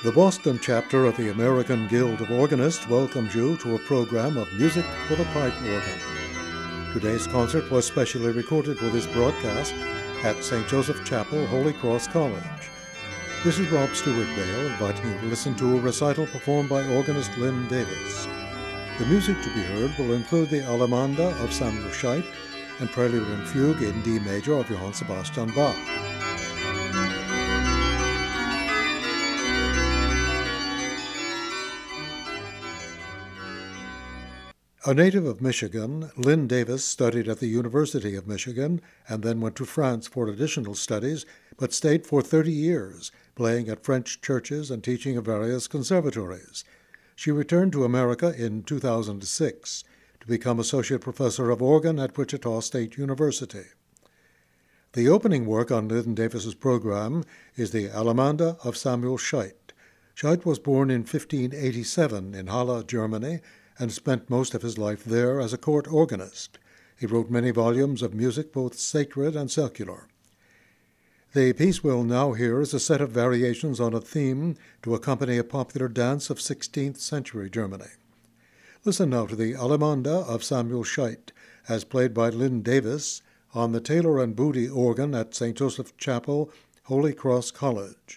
The Boston chapter of the American Guild of Organists welcomes you to a program of music for the pipe organ. Today's concert was specially recorded for this broadcast at St. Joseph Chapel, Holy Cross College. This is Rob Stewart Bale inviting you to listen to a recital performed by organist Lynn Davis. The music to be heard will include the Allemande of Samuel Scheidt and Prelude and Fugue in D major of Johann Sebastian Bach. A native of Michigan, Lynn Davis studied at the University of Michigan and then went to France for additional studies, but stayed for 30 years, playing at French churches and teaching at various conservatories. She returned to America in 2006 to become Associate Professor of Organ at Wichita State University. The opening work on Lynn Davis's program is the Allemande of Samuel Scheidt. Scheidt was born in 1587 in Halle, Germany, and spent most of his life there as a court organist. He wrote many volumes of music, both sacred and secular. The piece we'll now hear is a set of variations on a theme to accompany a popular dance of 16th century Germany. Listen now to the Allemande of Samuel Scheidt, as played by Lynn Davis on the Taylor and Booty organ at St. Joseph Chapel, Holy Cross College.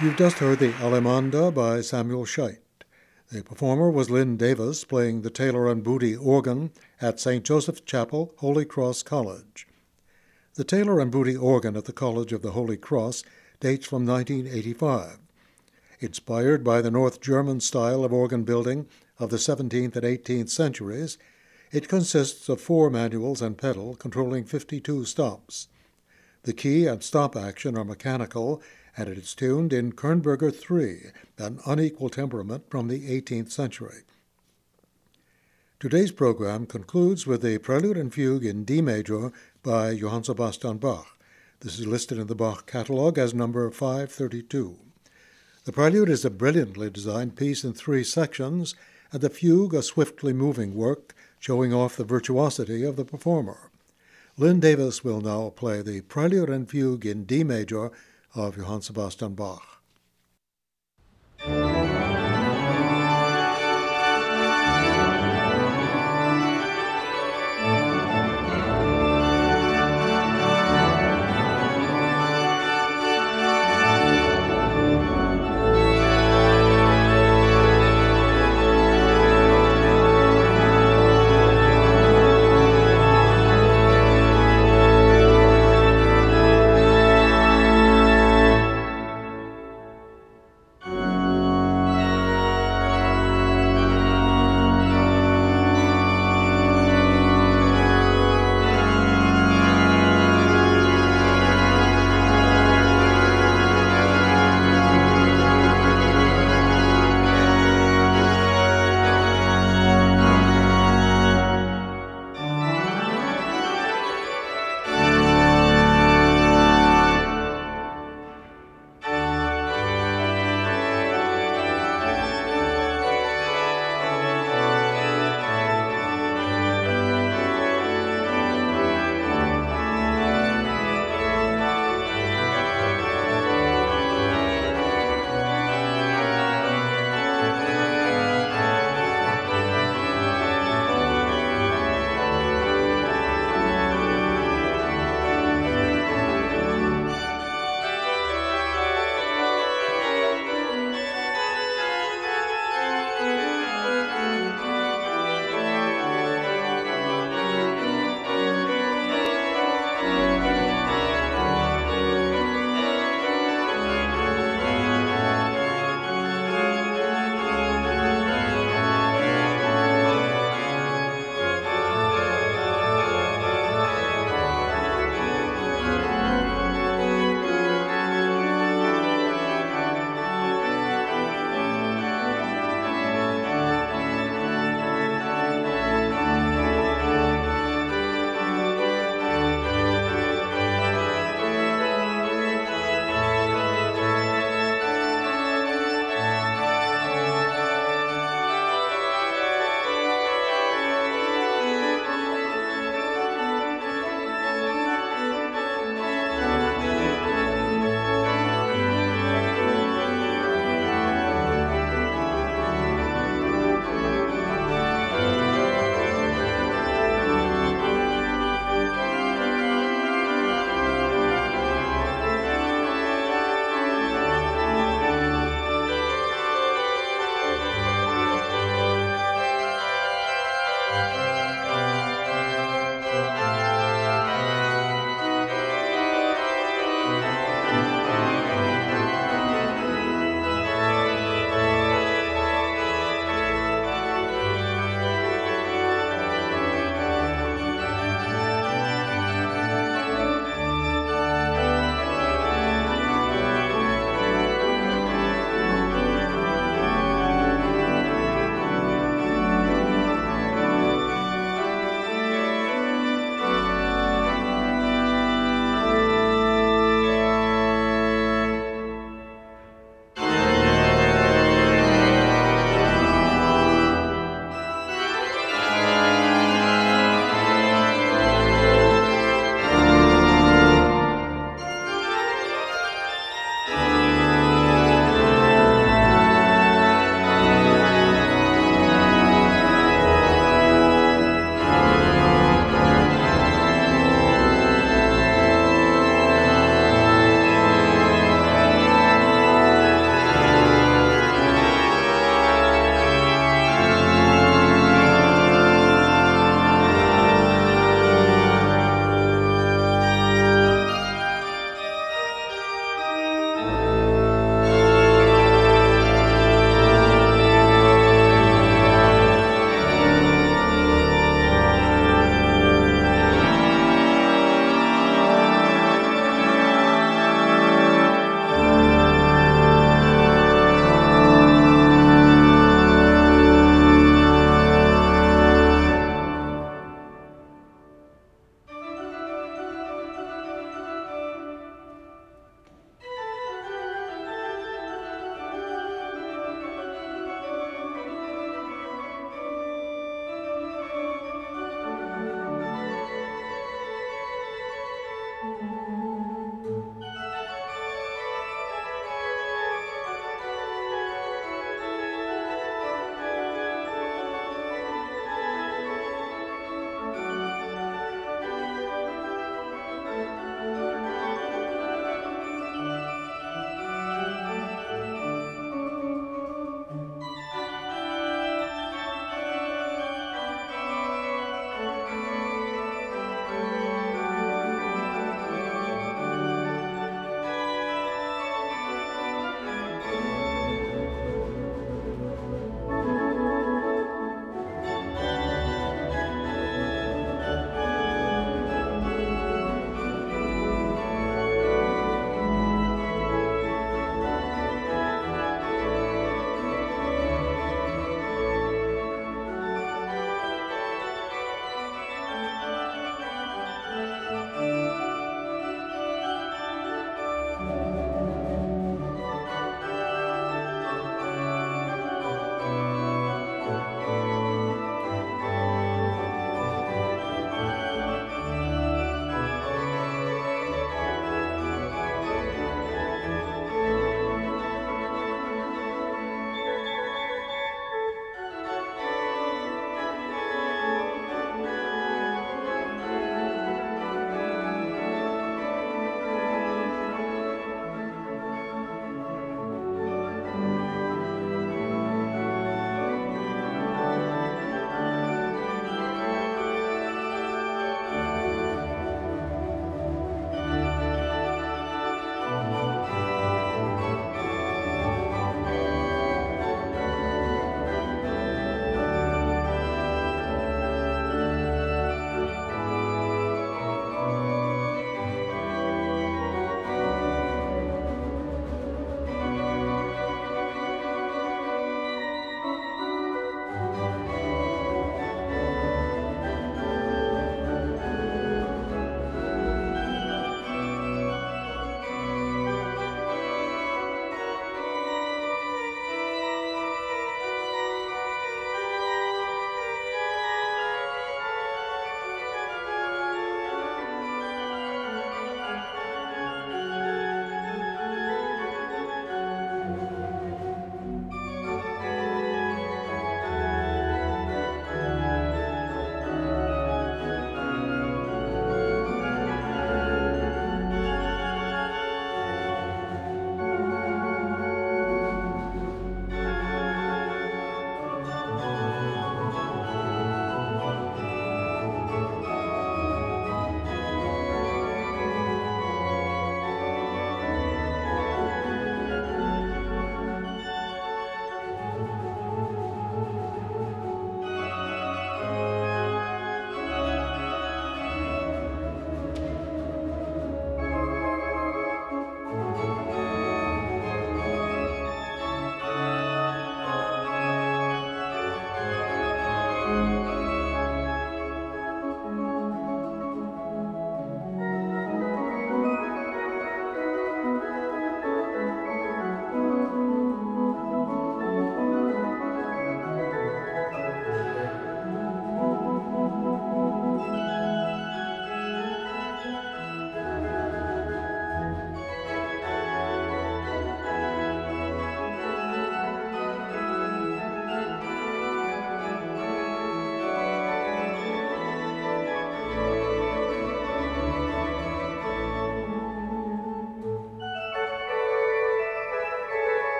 You've just heard the Allemande by Samuel Scheidt. The performer was Lynn Davis, playing the Taylor and Booty organ at St. Joseph's Chapel, Holy Cross College. The Taylor and Booty organ at the College of the Holy Cross dates from 1985. Inspired by the North German style of organ building of the 17th and 18th centuries, it consists of 4 manuals and pedal controlling 52 stops. The key and stop action are mechanical, and it is tuned in Kernberger 3, an unequal temperament from the 18th century. Today's program concludes with the Prelude and Fugue in D major by Johann Sebastian Bach. This is listed in the Bach catalog as number 532. The Prelude is a brilliantly designed piece in 3 sections, and the Fugue a swiftly moving work showing off the virtuosity of the performer. Lynn Davis will now play the Prelude and Fugue in D major of Johann Sebastian Bach.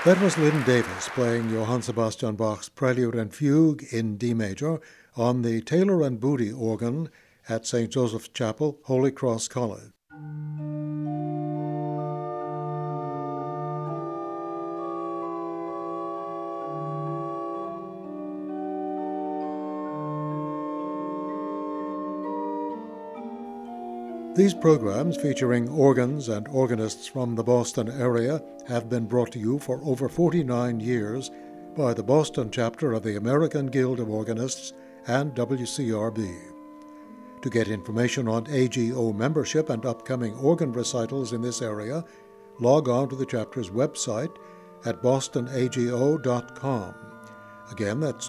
That was Lynn Davis playing Johann Sebastian Bach's Prelude and Fugue in D major on the Taylor and Booty organ at St. Joseph's Chapel, Holy Cross College. These programs, featuring organs and organists from the Boston area, have been brought to you for over 49 years by the Boston chapter of the American Guild of Organists and WCRB. To get information on AGO membership and upcoming organ recitals in this area, log on to the chapter's website at bostonago.com. Again, that's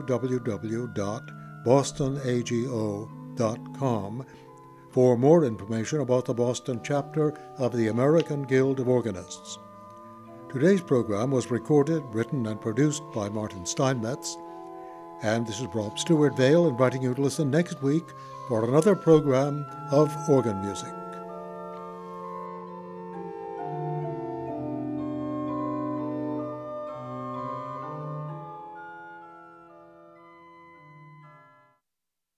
www.bostonago.com for more information about the Boston chapter of the American Guild of Organists. Today's program was recorded, written, and produced by Martin Steinmetz, and this is Rob Stewart Vale inviting you to listen next week for another program of organ music.